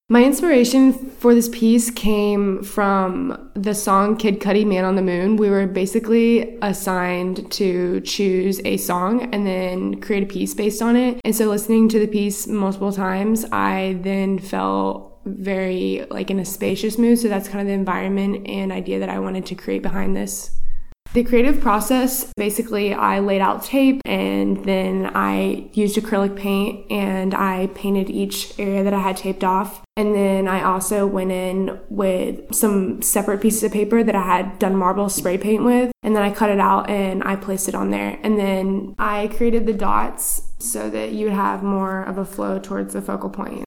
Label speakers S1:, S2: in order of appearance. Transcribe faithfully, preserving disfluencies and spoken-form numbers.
S1: My inspiration for this piece came from the song Kid Cudi, Man on the Moon. We were basically assigned to choose a song and then create a piece based on it. And so listening to the piece multiple times, I then felt very like in a spacious mood. So that's kind of the environment and idea that I wanted to create behind this. The creative process, basically I laid out tape and then I used acrylic paint and I painted each area that I had taped off. And then I also went in with some separate pieces of paper that I had done marble spray paint with. And then I cut it out and I placed it on there. And then I created the dots so that you would have more of a flow towards the focal point.